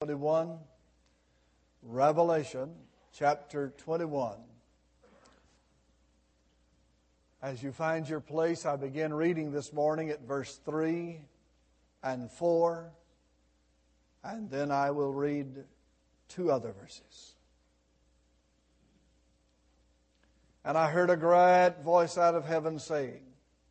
21, Revelation chapter 21. As you find your place, I begin reading this morning at verse 3 and 4, and then I will read two other verses. And I heard a great voice out of heaven saying,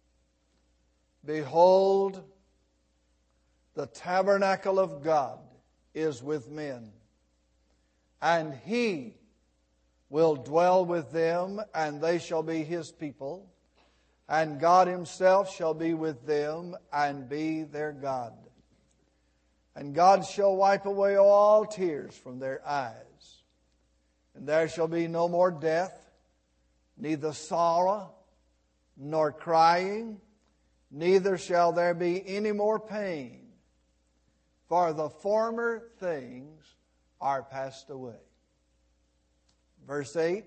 Behold, the tabernacle of God is with men, and He will dwell with them, and they shall be His people, and God Himself shall be with them and be their God. And God shall wipe away all tears from their eyes, and there shall be no more death, neither sorrow nor crying, neither shall there be any more pain. For the former things are passed away. Verse 8.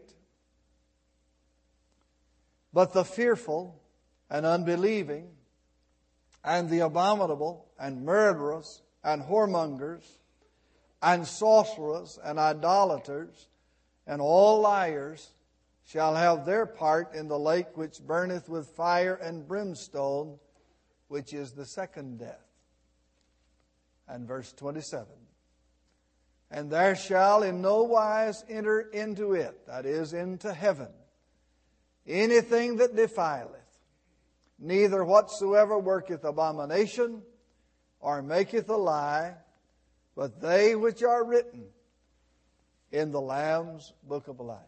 But the fearful and unbelieving and the abominable and murderers and whoremongers and sorcerers and idolaters and all liars shall have their part in the lake which burneth with fire and brimstone, which is the second death. And verse 27. And there shall in no wise enter into it, that is, into heaven, anything that defileth, neither whatsoever worketh abomination, or maketh a lie, but they which are written in the Lamb's book of life.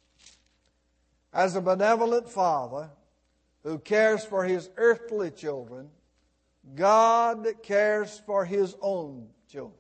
As a benevolent father who cares for his earthly children, God cares for His own children.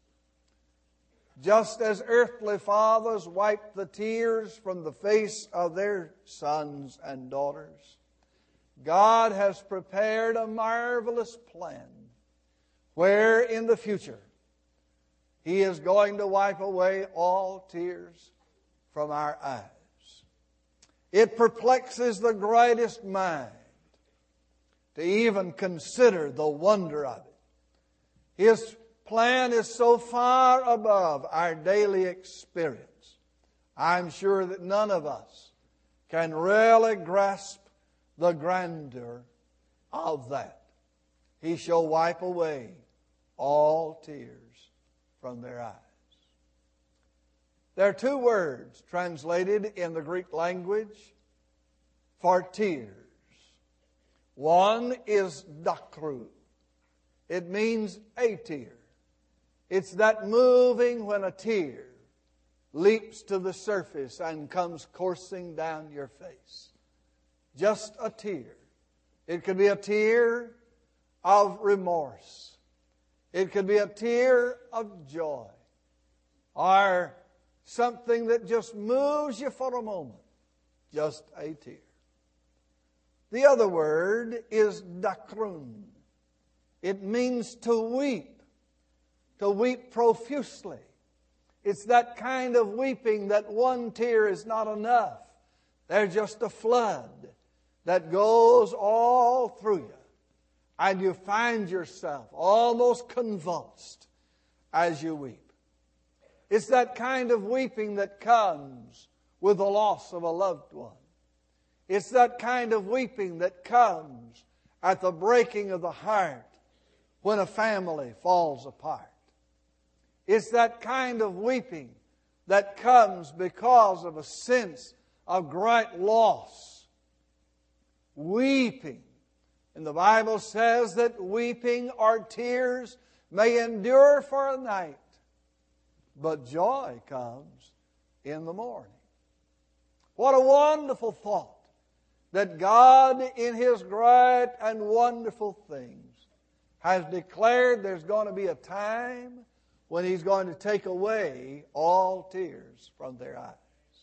Just as earthly fathers wipe the tears from the face of their sons and daughters, God has prepared a marvelous plan where in the future He is going to wipe away all tears from our eyes. It perplexes the greatest mind to even consider the wonder of it. His plan is so far above our daily experience. I'm sure that none of us can really grasp the grandeur of that. He shall wipe away all tears from their eyes. There are two words translated in the Greek language for tears. One is dakru. It means a tear. It's that moving when a tear leaps to the surface and comes coursing down your face. Just a tear. It could be a tear of remorse. It could be a tear of joy. Or something that just moves you for a moment. Just a tear. The other word is dakrun. It means to weep profusely. It's that kind of weeping that one tear is not enough. There's just a flood that goes all through you. And you find yourself almost convulsed as you weep. It's that kind of weeping that comes with the loss of a loved one. It's that kind of weeping that comes at the breaking of the heart when a family falls apart. It's that kind of weeping that comes because of a sense of great loss. Weeping. And the Bible says that weeping or tears may endure for a night, but joy comes in the morning. What a wonderful thought that God in His great and wonderful things has declared there's going to be a time when He's going to take away all tears from their eyes.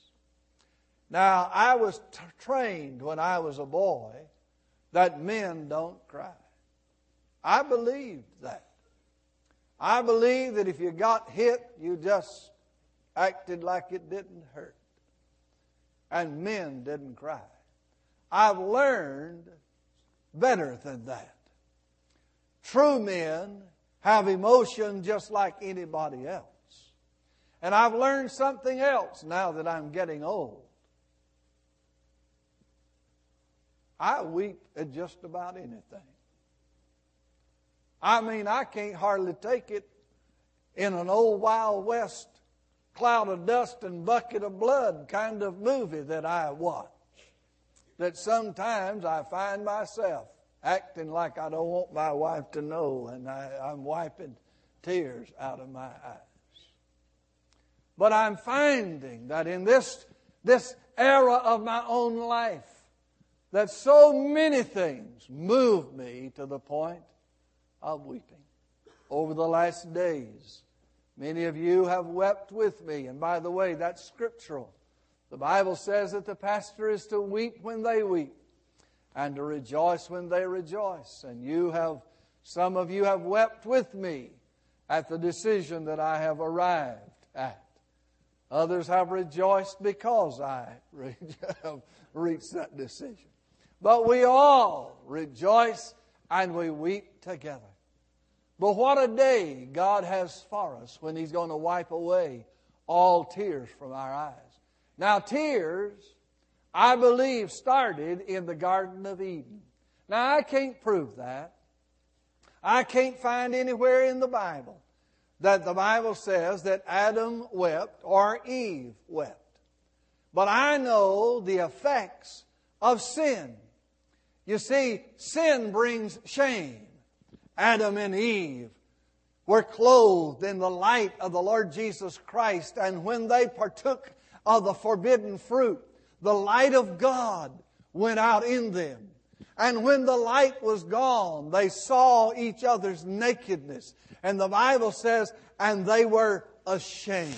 Now, I was trained when I was a boy that men don't cry. I believed that. I believed that if you got hit, you just acted like it didn't hurt. And men didn't cry. I've learned better than that. True men have emotion just like anybody else. And I've learned something else now that I'm getting old. I weep at just about anything. I mean, I can't hardly take it in an old Wild West cloud of dust and bucket of blood kind of movie that I watch. That sometimes I find myself acting like I don't want my wife to know, and I'm wiping tears out of my eyes. But I'm finding that in this era of my own life, that so many things move me to the point of weeping. Over the last days, many of you have wept with me. And by the way, that's scriptural. The Bible says that the pastor is to weep when they weep and to rejoice when they rejoice. And some of you have wept with me at the decision that I have arrived at. Others have rejoiced because I have reached that decision. But we all rejoice and we weep together. But what a day God has for us when He's going to wipe away all tears from our eyes. Now, tears, I believe, started in the Garden of Eden. Now, I can't prove that. I can't find anywhere in the Bible that the Bible says that Adam wept or Eve wept. But I know the effects of sin. You see, sin brings shame. Adam and Eve were clothed in the light of the Lord Jesus Christ, and when they partook of the forbidden fruit, the light of God went out in them. And when the light was gone, they saw each other's nakedness. And the Bible says, and they were ashamed.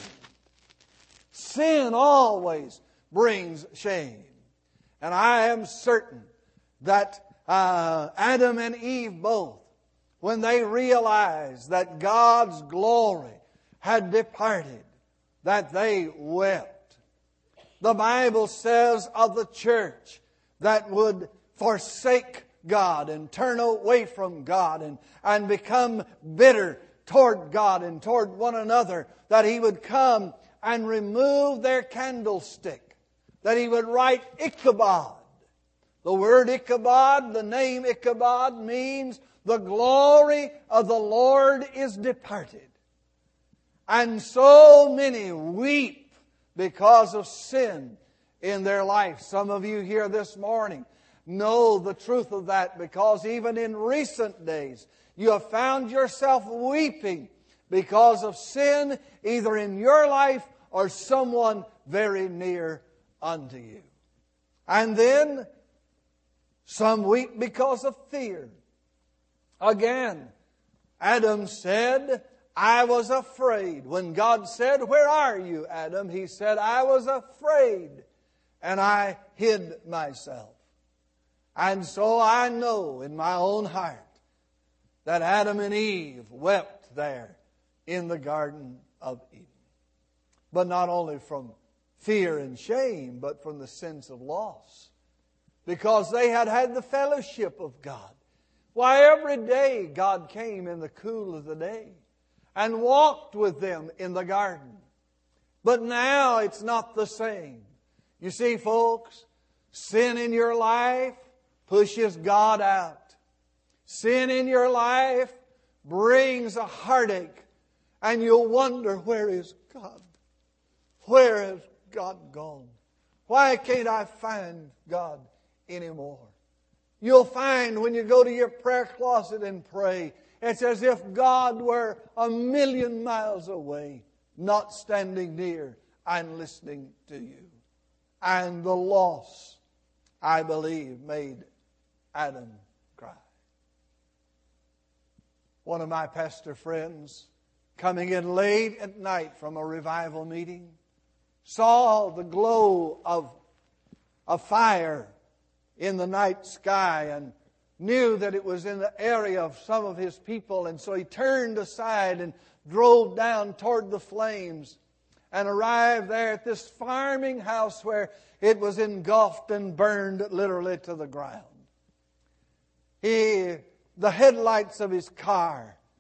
Sin always brings shame. And I am certain that Adam and Eve both, when they realized that God's glory had departed, that they wept. The Bible says of the church that would forsake God and turn away from God and become bitter toward God and toward one another, that He would come and remove their candlestick, that He would write Ichabod. The word Ichabod, the name Ichabod, means the glory of the Lord is departed. And so many weep because of sin in their life. Some of you here this morning know the truth of that, because even in recent days you have found yourself weeping because of sin, either in your life or someone very near unto you. And then some weep because of fear. Again, Adam said, I was afraid. When God said, where are you, Adam? He said, I was afraid, and I hid myself. And so I know in my own heart that Adam and Eve wept there in the Garden of Eden. But not only from fear and shame, but from the sense of loss. Because they had had the fellowship of God. Why, every day God came in the cool of the day and walked with them in the garden. But now it's not the same. You see, folks, sin in your life pushes God out. Sin in your life brings a heartache, and you'll wonder, where is God? Where has God gone? Why can't I find God anymore? You'll find when you go to your prayer closet and pray, it's as if God were 1,000,000 miles away, not standing near and listening to you. And the loss, I believe, made Adam cry. One of my pastor friends, coming in late at night from a revival meeting, saw the glow of a fire in the night sky and knew that it was in the area of some of his people. And so he turned aside and drove down toward the flames and arrived there at this farming house where it was engulfed and burned literally to the ground. The headlights of his car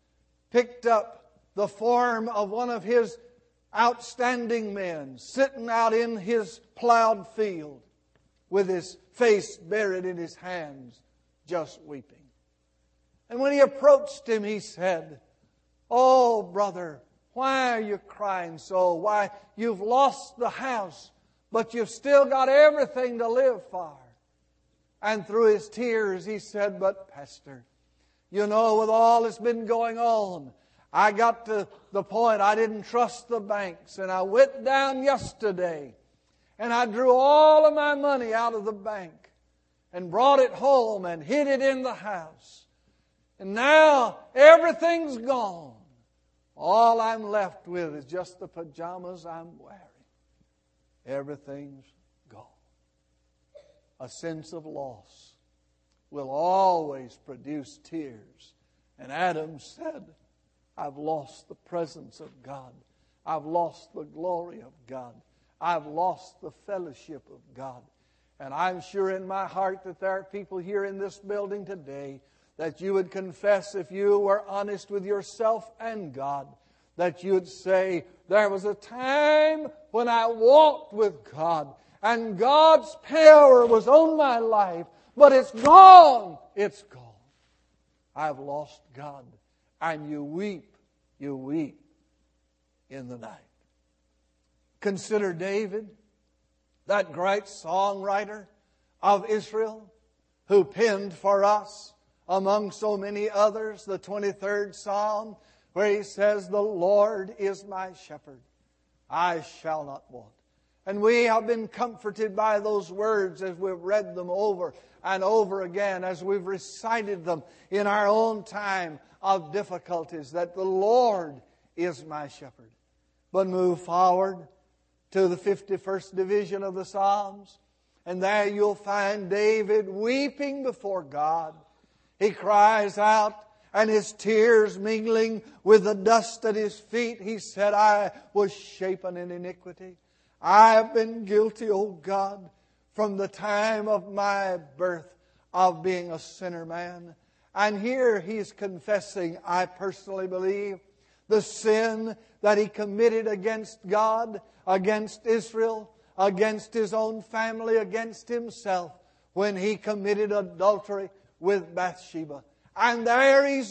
picked up the form of one of his outstanding men sitting out in his plowed field with his face buried in his hands, just weeping. And when he approached him, he said, "Oh, brother, why are you crying so? Why, you've lost the house, but you've still got everything to live for." And through his tears, he said, "But Pastor, you know, with all that's been going on, I got to the point I didn't trust the banks. And I went down yesterday and I drew all of my money out of the bank and brought it home and hid it in the house. And now everything's gone. All I'm left with is just the pajamas I'm wearing. Everything's gone." A sense of loss will always produce tears. And Adam said, "I've lost the presence of God. I've lost the glory of God. I've lost the fellowship of God." And I'm sure in my heart that there are people here in this building today that you would confess, if you were honest with yourself and God, that you would say, "There was a time when I walked with God and God's power was on my life, but it's gone. It's gone. I've lost God." And you weep in the night. Consider David, that great songwriter of Israel, who penned for us, among so many others, the 23rd Psalm, where he says, "The Lord is my shepherd, I shall not want." And we have been comforted by those words as we've read them over and over again, as we've recited them in our own time of difficulties, that the Lord is my shepherd. But move forward to the 51st division of the Psalms, and there you'll find David weeping before God. He cries out, and his tears mingling with the dust at his feet, he said, "I was shapen in iniquity. I have been guilty, O God, from the time of my birth of being a sinner man." And here he's confessing, I personally believe, the sin that he committed against God, against Israel, against his own family, against himself, when he committed adultery with Bathsheba. And there he's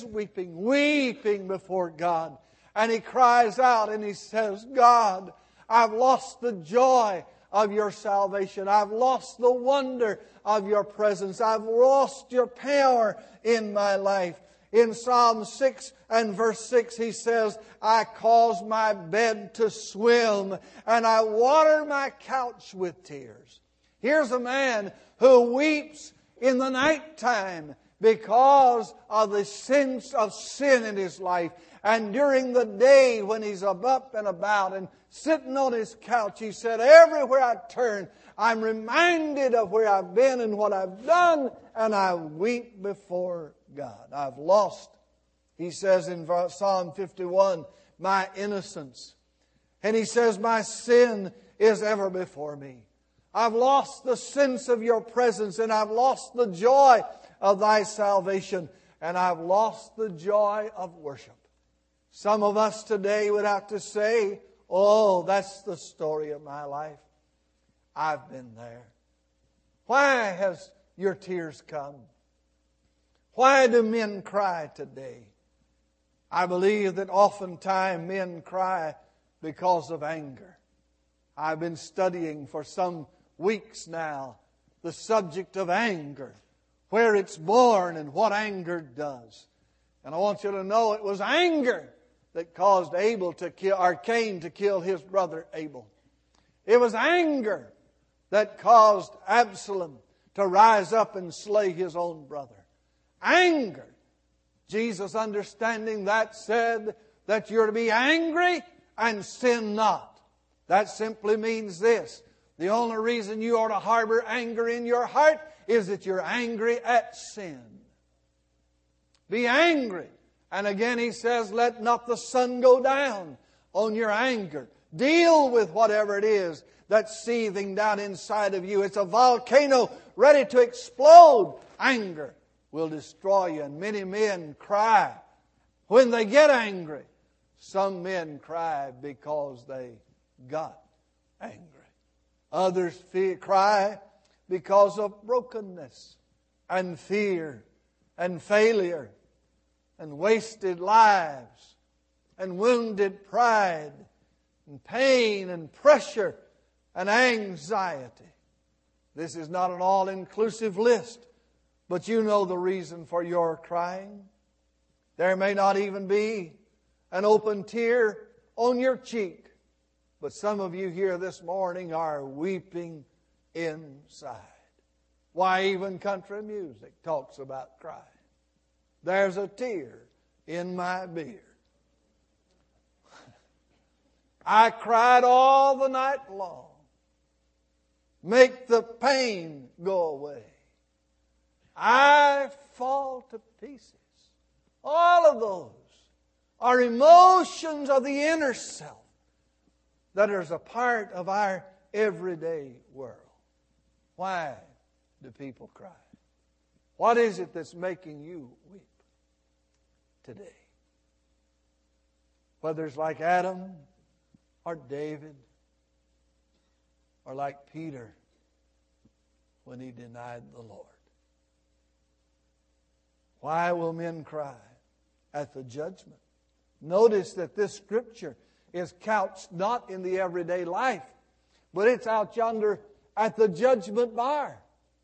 weeping before God. And he cries out and he says, "God, I've lost the joy of your salvation. I've lost the wonder of your presence. I've lost your power in my life." In Psalm 6 and verse 6 he says, "I cause my bed to swim and I water my couch with tears." Here's a man who weeps in the nighttime because of the sense of sin in his life. And during the day when he's up and about and sitting on his couch, he said, "Everywhere I turn, I'm reminded of where I've been and what I've done, and I weep before God." I've lost, he says in Psalm 51, "my innocence." And he says, "My sin is ever before me." I've lost the sense of your presence, and I've lost the joy of thy salvation, and I've lost the joy of worship. Some of us today would have to say, "Oh, that's the story of my life. I've been there." Why has your tears come? Why do men cry today? I believe that oftentimes men cry because of anger. I've been studying for some weeks now the subject of anger, where it's born and what anger does. And I want you to know it was anger that caused Cain to kill his brother Abel. It was anger that caused Absalom to rise up and slay his own brother. Anger. Jesus, understanding that, said that you're to be angry and sin not. That simply means this: the only reason you ought to harbor anger in your heart is that you're angry at sin. Be angry. And again he says, "Let not the sun go down on your anger." Deal with whatever it is that's seething down inside of you. It's a volcano ready to explode. Anger will destroy you. And many men cry When they get angry, some men cry because they got angry. Others cry because of brokenness and fear and failure and wasted lives and wounded pride and pain and pressure and anxiety. This is not an all-inclusive list, but you know the reason for your crying. There may not even be an open tear on your cheek, but some of you here this morning are weeping inside. Why, even country music talks about crying. There's a tear in my beard. I cried all the night long. Make the pain go away. I fall to pieces. All of those are emotions of the inner self that is a part of our everyday world. Why do people cry? What is it that's making you weep today? Whether it's like Adam or David or like Peter when he denied the Lord. Why will men cry at the judgment? Notice that this scripture is couched not in the everyday life, but it's out yonder at the judgment bar.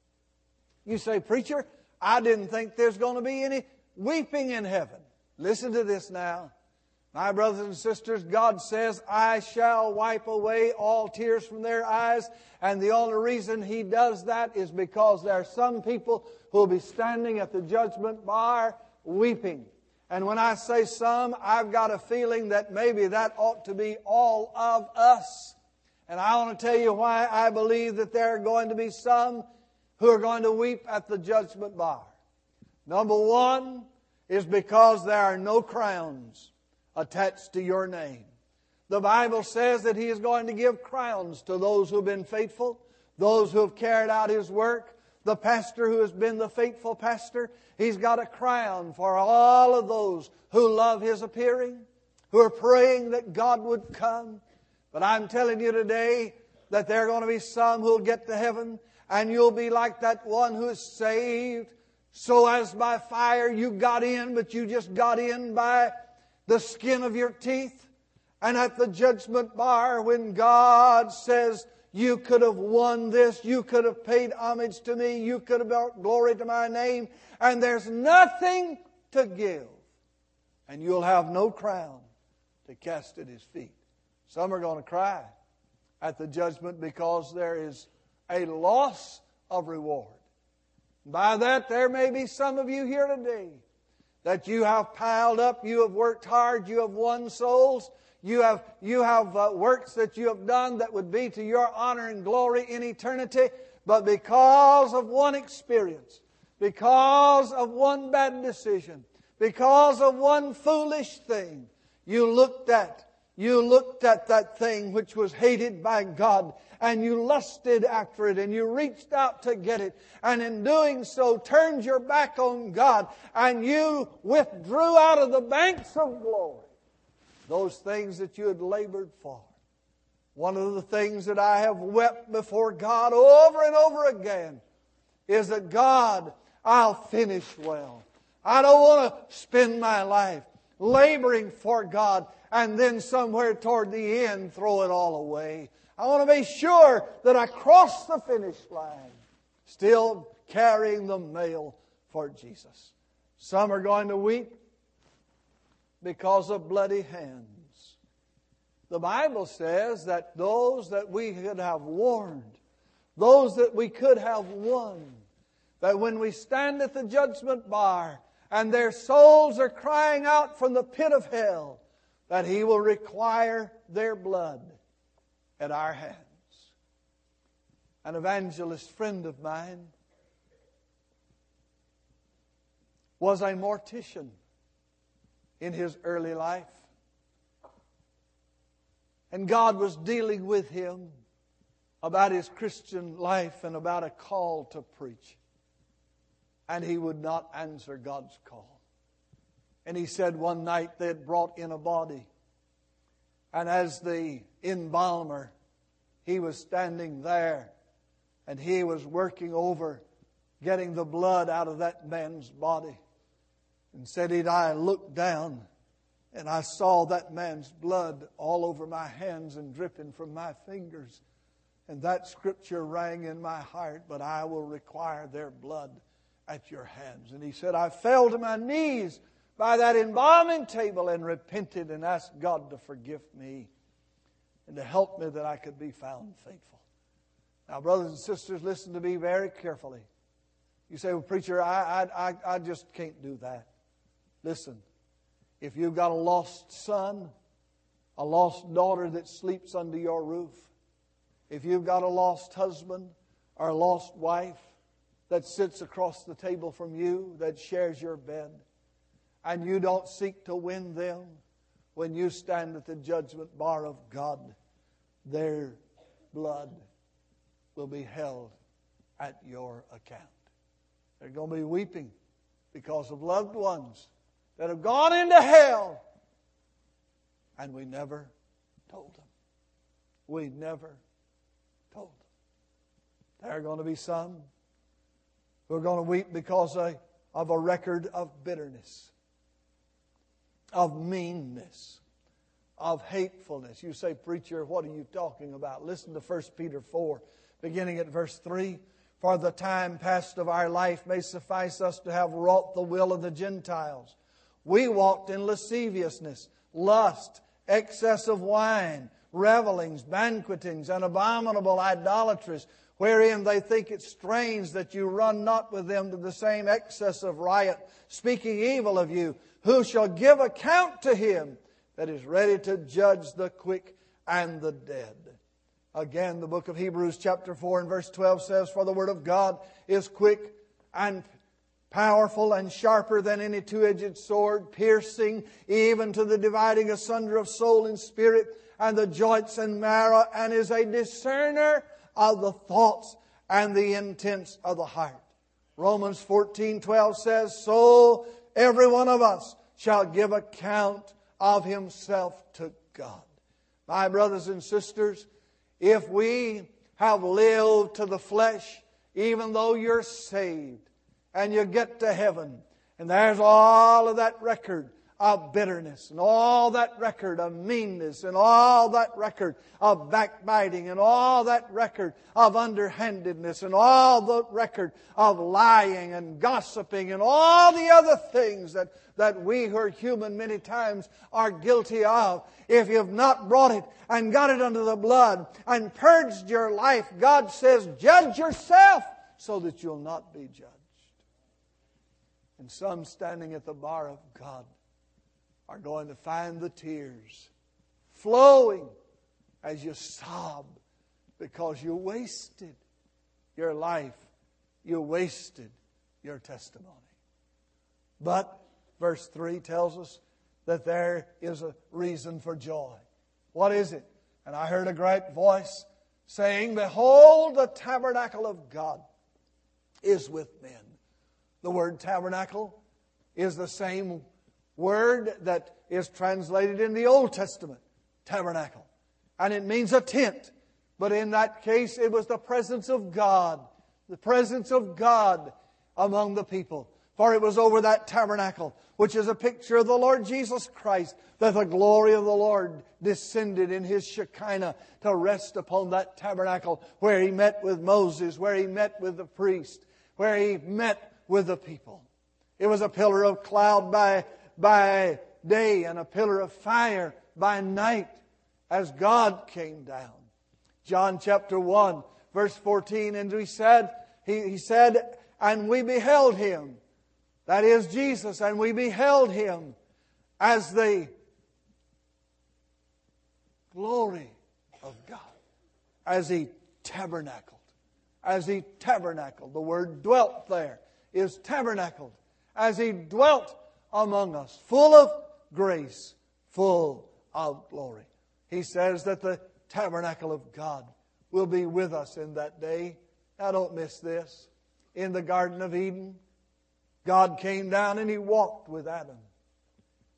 You say, preacher, I didn't think there's going to be any weeping in heaven. Listen to this now. My brothers and sisters, God says, I shall wipe away all tears from their eyes. And the only reason He does that is because there are some people who will be standing at the judgment bar weeping. And when I say some, I've got a feeling that maybe that ought to be all of us. And I want to tell you why I believe that there are going to be some who are going to weep at the judgment bar. Number one is because there are no crowns attached to your name. The Bible says that He is going to give crowns to those who have been faithful, those who have carried out His work. The pastor who has been the faithful pastor, he's got a crown for all of those who love His appearing, who are praying that God would come. But I'm telling you today that there are going to be some who will get to heaven and you'll be like that one who is saved. So as by fire you got in, but you just got in by the skin of your teeth. And at the judgment bar, when God says, you could have won this, you could have paid homage to me, you could have brought glory to my name, and there's nothing to give. And you'll have no crown to cast at His feet. Some are going to cry at the judgment because there is a loss of reward. By that, there may be some of you here today that you have piled up, you have worked hard, you have won souls, you have works that you have done that would be to your honor and glory in eternity, but because of one experience, because of one bad decision, because of one foolish thing, you looked at that thing which was hated by God, and you lusted after it, and you reached out to get it, and in doing so turned your back on God, and you withdrew out of the banks of glory those things that you had labored for. One of the things that I have wept before God over and over again is that, God, I'll finish well. I don't want to spend my life laboring for God and then somewhere toward the end throw it all away. I want to be sure that I cross the finish line still carrying the mail for Jesus. Some are going to weep because of bloody hands. The Bible says that those that we could have warned, those that we could have won, that when we stand at the judgment bar and their souls are crying out from the pit of hell, that He will require their blood at our hands. An evangelist friend of mine was a mortician in his early life. And God was dealing with him about his Christian life and about a call to preach. And he would not answer God's call. And he said one night they had brought in a body. And as the embalmer, he was standing there and he was working over getting the blood out of that man's body. And said I looked down and I saw that man's blood all over my hands and dripping from my fingers. And that scripture rang in my heart, but I will require their blood at your hands. And he said, I fell to my knees by that embalming table and repented and asked God to forgive me and to help me that I could be found faithful. Now, brothers and sisters, listen to me very carefully. You say, well, preacher, I just can't do that. Listen, if you've got a lost son, a lost daughter that sleeps under your roof, if you've got a lost husband or a lost wife that sits across the table from you, that shares your bed, and you don't seek to win them, when you stand at the judgment bar of God, their blood will be held at your account. They're going to be weeping because of loved ones that have gone into hell, and we never told them. We never told them. There are going to be some who are going to weep because of a record of bitterness, of meanness, of hatefulness. You say, preacher, what are you talking about? Listen to 1 Peter 4, beginning at verse 3. For the time past of our life may suffice us to have wrought the will of the Gentiles. We walked in lasciviousness, lust, excess of wine, revelings, banquetings, and abominable idolatries, wherein they think it strange that you run not with them to the same excess of riot, speaking evil of you, who shall give account to Him that is ready to judge the quick and the dead. Again, the book of Hebrews chapter 4 and verse 12 says, for the word of God is quick and powerful and sharper than any two-edged sword, piercing even to the dividing asunder of soul and spirit and the joints and marrow, and is a discerner of the thoughts and the intents of the heart. Romans 14:12 says, so every one of us shall give account of himself to God. My brothers and sisters, if we have lived to the flesh, even though you're saved and you get to heaven, and there's all of that record of bitterness and all that record of meanness and all that record of backbiting and all that record of underhandedness and all the record of lying and gossiping and all the other things that we who are human many times are guilty of. If you've not brought it and got it under the blood and purged your life, God says, judge yourself so that you'll not be judged. And some standing at the bar of God are going to find the tears flowing as you sob because you wasted your life. You wasted your testimony. But verse 3 tells us that there is a reason for joy. What is it? And I heard a great voice saying, behold, the tabernacle of God is with men. The word tabernacle is the same word that is translated in the Old Testament, tabernacle. And it means a tent. But in that case, it was the presence of God. The presence of God among the people. For it was over that tabernacle, which is a picture of the Lord Jesus Christ, that the glory of the Lord descended in His Shekinah to rest upon that tabernacle, where He met with Moses, where He met with the priest, where He met with the people. It was a pillar of cloud by day and a pillar of fire by night as God came down. John chapter 1 verse 14, and He said, and we beheld Him, that is Jesus, and we beheld Him as the glory of God, as He tabernacled. As He tabernacled. The word dwelt there is tabernacled. As He dwelt among us, full of grace, full of glory. He says that the tabernacle of God will be with us in that day. Now don't miss this. In the Garden of Eden, God came down and He walked with Adam.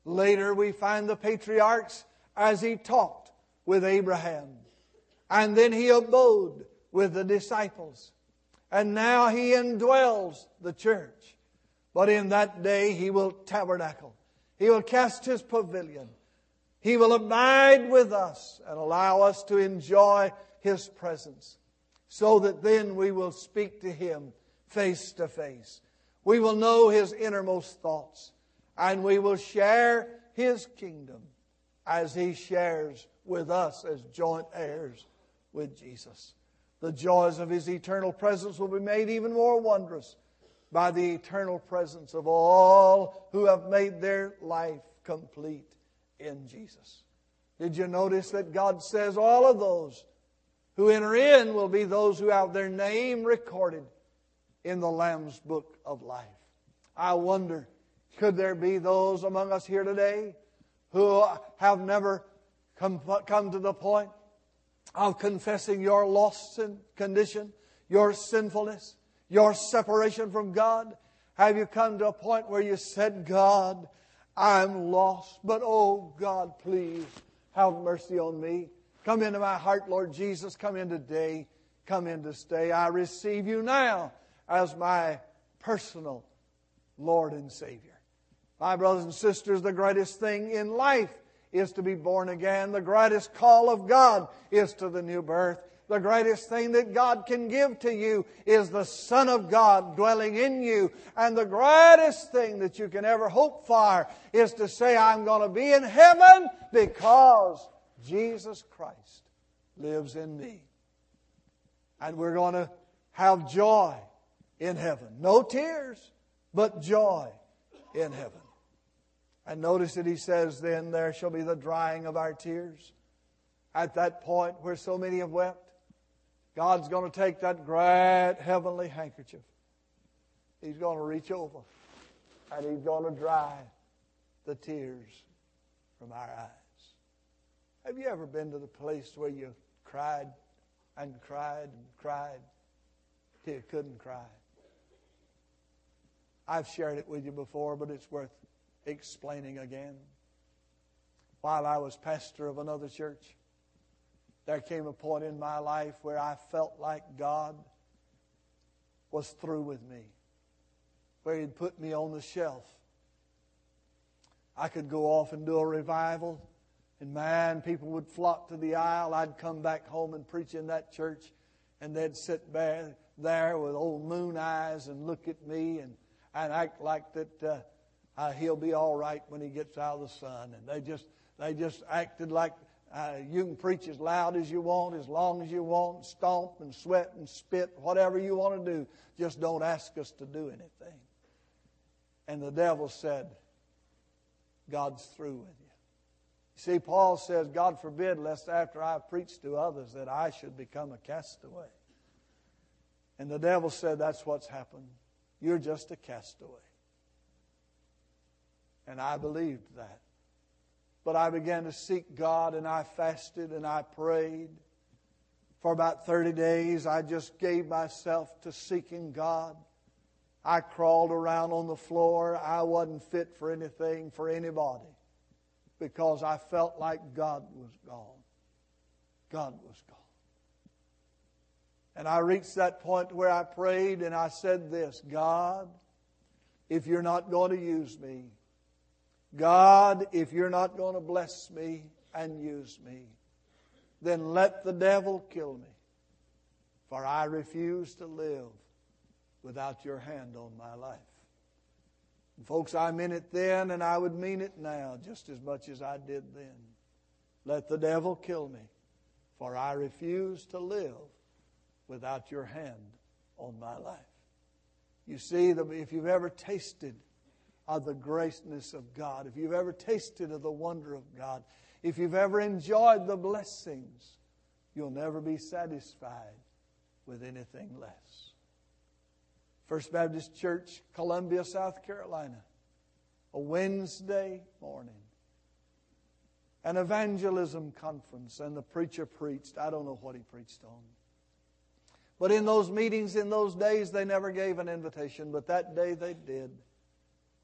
Later we find the patriarchs as He talked with Abraham. And then He abode with the disciples. And now He indwells the church. But in that day He will tabernacle. He will cast His pavilion. He will abide with us and allow us to enjoy His presence, so that then we will speak to Him face to face. We will know His innermost thoughts, and we will share His kingdom as He shares with us as joint heirs with Jesus. The joys of His eternal presence will be made even more wondrous by the eternal presence of all who have made their life complete in Jesus. Did you notice that God says all of those who enter in will be those who have their name recorded in the Lamb's book of life? I wonder, could there be those among us here today who have never come to the point of confessing your lost condition, your sinfulness, your separation from God? Have you come to a point where you said, God, I'm lost, but oh God, please have mercy on me. Come into my heart, Lord Jesus. Come in today. Come in to stay. I receive you now as my personal Lord and Savior. My brothers and sisters, the greatest thing in life is to be born again. The greatest call of God is to the new birth. The greatest thing that God can give to you is the Son of God dwelling in you. And the greatest thing that you can ever hope for is to say, I'm going to be in heaven because Jesus Christ lives in me. And we're going to have joy in heaven. No tears, but joy in heaven. And notice that He says, then there shall be the drying of our tears. At that point where so many have wept, God's going to take that great heavenly handkerchief. He's going to reach over and He's going to dry the tears from our eyes. Have you ever been to the place where you cried and cried and cried till you couldn't cry? I've shared it with you before, but it's worth explaining again. While I was pastor of another church, there came a point in my life where I felt like God was through with me, where He'd put me on the shelf. I could go off and do a revival, and man, people would flock to the aisle. I'd come back home and preach in that church, and they'd sit there with old moon eyes and look at me and act like that he'll be all right when he gets out of the sun. And they just acted like you can preach as loud as you want, as long as you want, stomp and sweat and spit, whatever you want to do. Just don't ask us to do anything. And the devil said, God's through with you. You see, Paul says, God forbid, lest after I preach to others that I should become a castaway. And the devil said, that's what's happened. You're just a castaway. And I believed that. But I began to seek God, and I fasted and I prayed. For about 30 days, I just gave myself to seeking God. I crawled around on the floor. I wasn't fit for anything, for anybody, because I felt like God was gone. God was gone. And I reached that point where I prayed and I said this, God, if you're not going to use me, God, if you're not going to bless me and use me, then let the devil kill me. For I refuse to live without your hand on my life. And folks, I meant it then and I would mean it now just as much as I did then. Let the devil kill me, for I refuse to live without your hand on my life. You see, if you've ever tasted of the greatness of God, if you've ever tasted of the wonder of God, if you've ever enjoyed the blessings, you'll never be satisfied with anything less. First Baptist Church, Columbia, South Carolina, a Wednesday morning, an evangelism conference, and the preacher preached. I don't know what he preached on. But in those meetings, in those days, they never gave an invitation, but that day they did.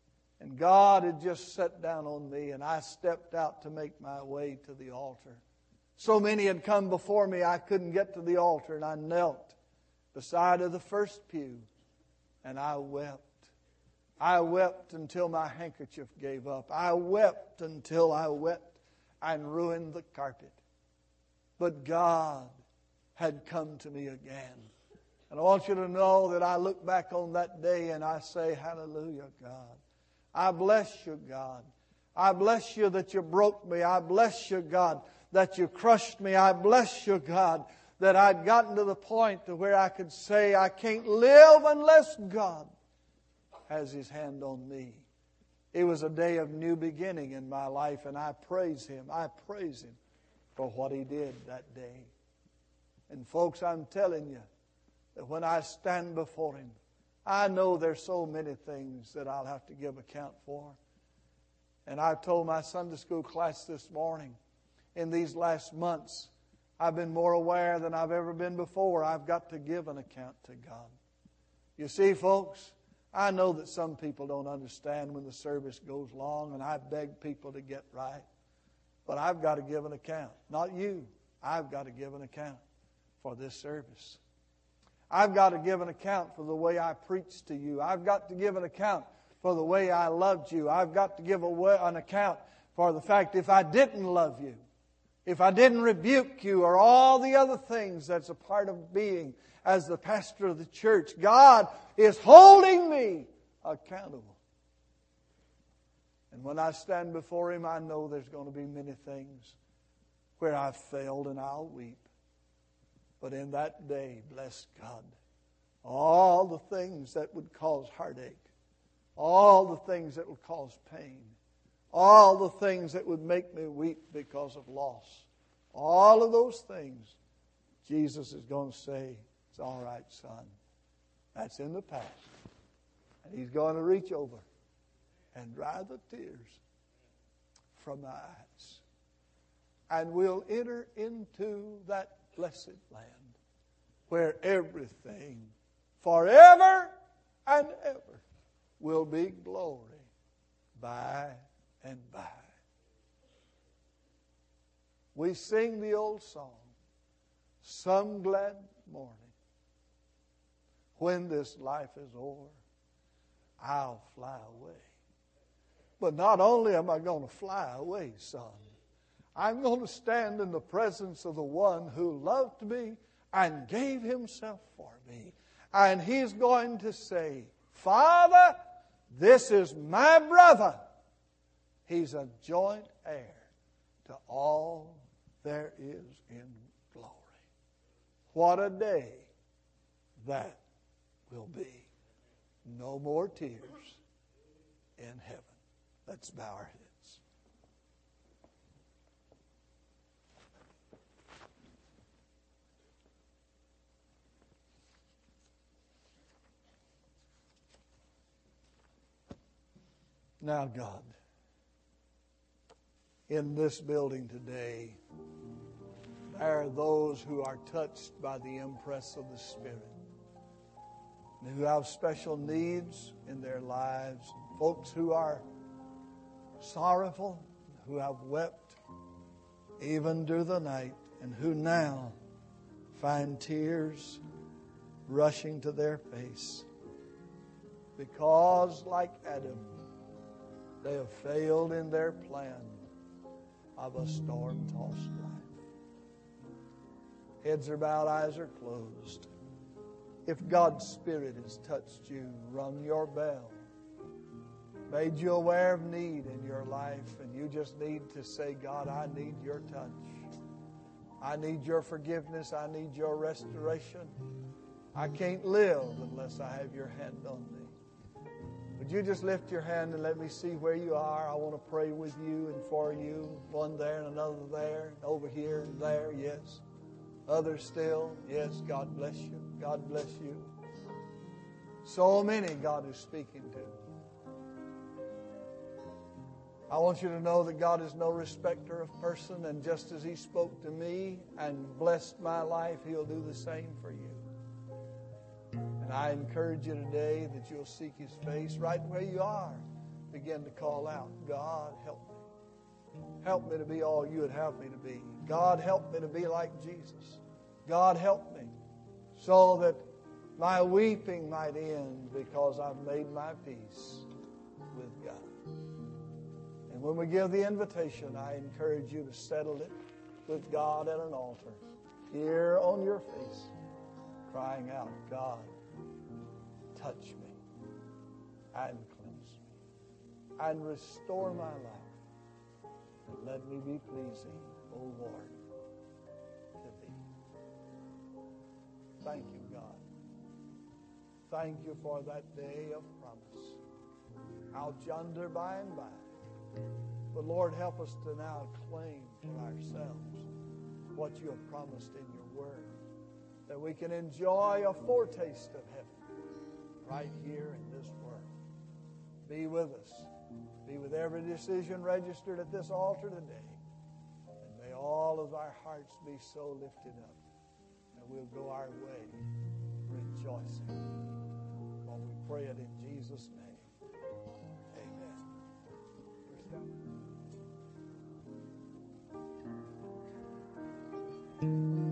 And God had just sat down on me, and I stepped out to make my way to the altar. So many had come before me, I couldn't get to the altar, and I knelt beside of the first pew, and I wept. I wept until my handkerchief gave up. I wept until I wept and ruined the carpet. But God had come to me again. And I want you to know that I look back on that day and I say, hallelujah, God. I bless you, God. I bless you that you broke me. I bless you, God, that you crushed me. I bless you, God, that I'd gotten to the point to where I could say I can't live unless God has His hand on me. It was a day of new beginning in my life, and I praise Him. I praise Him for what He did that day. And folks, I'm telling you that when I stand before Him, I know there's so many things that I'll have to give account for. And I told my Sunday school class this morning, in these last months, I've been more aware than I've ever been before. I've got to give an account to God. You see, folks, I know that some people don't understand when the service goes long, and I beg people to get right. But I've got to give an account. Not you. I've got to give an account for this service. I've got to give an account for the way I preached to you. I've got to give an account for the way I loved you. I've got to give an account for the fact if I didn't love you, if I didn't rebuke you, or all the other things that's a part of being as the pastor of the church. God is holding me accountable. And when I stand before Him, I know there's going to be many things where I've failed, and I'll weep. But in that day, bless God, all the things that would cause heartache, all the things that would cause pain, all the things that would make me weep because of loss, all of those things, Jesus is going to say, it's all right, son. That's in the past. And He's going to reach over and dry the tears from my eyes. And we'll enter into that blessed land where everything forever and ever will be glory by and by. We sing the old song, Some Glad Morning. When this life is over, I'll fly away. But not only am I going to fly away, son, I'm going to stand in the presence of the one who loved me and gave Himself for me. And He's going to say, Father, this is my brother. He's a joint heir to all there is in glory. What a day that will be. No more tears in heaven. Let's bow our heads. Now, God, in this building today, there are those who are touched by the impress of the Spirit, and who have special needs in their lives, folks who are sorrowful, who have wept even through the night, and who now find tears rushing to their face because, like Adam, they have failed in their plan of a storm-tossed life. Heads are bowed, eyes are closed. If God's Spirit has touched you, rung your bell, made you aware of need in your life, and you just need to say, God, I need your touch. I need your forgiveness. I need your restoration. I can't live unless I have your hand on me. Would you just lift your hand and let me see where you are? I want to pray with you and for you. One there and another there, over here and there, yes. Others still, yes, God bless you. God bless you. So many God is speaking to. I want you to know that God is no respecter of person, and just as He spoke to me and blessed my life, He'll do the same for you. And I encourage you today that you'll seek His face right where you are. begin to call out, God, help me. Help me to be all you would have me to be. God, help me to be like Jesus. God, help me so that my weeping might end because I've made my peace with God. And when we give the invitation, I encourage you to settle it with God at an altar, here on your face, crying out, God, touch me and cleanse me and restore my life. And let me be pleasing, O Lord, to Thee. Thank you, God. Thank you for that day of promise. Out yonder by and by. But Lord, help us to now claim for ourselves what you have promised in your word, that we can enjoy a foretaste of heaven right here in this world. Be with us. Be with every decision registered at this altar today. And may all of our hearts be so lifted up that we'll go our way rejoicing. For we pray it in Jesus' name.